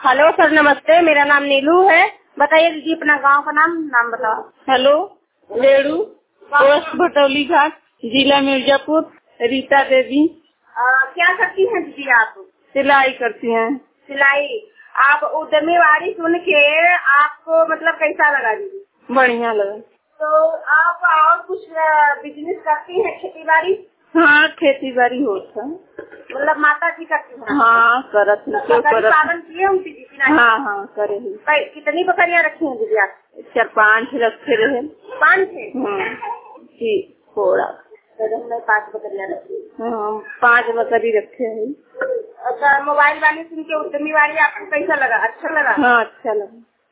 Hello सर, नमस्ते। मेरा नाम नीलू है। बताइए दीदी, अपना गांव का नाम बताओ। हेलो, रेड़ू, पोस्ट भटौली घाट, जिला मिर्जापुर। रीता देवी। क्या करती हैं दीदी आप? सिलाई करती हैं। सिलाई। आप उद्यमीवाड़ी सुन के आपको मतलब कैसा लगा दीदी? बढ़िया लगा। तो आप और कुछ बिजनेस करती हैं, खेती बाड़ी? हाँ, खेती बाड़ी होता है। मतलब माता जी करती हैं? हाँ, करत है। बकरी पालन किए हूँ दीदी? हाँ, करे है। कितनी बकरियाँ रखी हैं दीदी आप? 4-5 रखे रहे। 5 है? जी, थोड़ा। हमने 5 बकरियाँ रखी। हाँ, 5 बकरी रखे हैं। अच्छा, मोबाइल वाले सुन के उद्यमीवाड़ी आपको कैसा लगा? अच्छा लगा? हाँ, अच्छा लगा।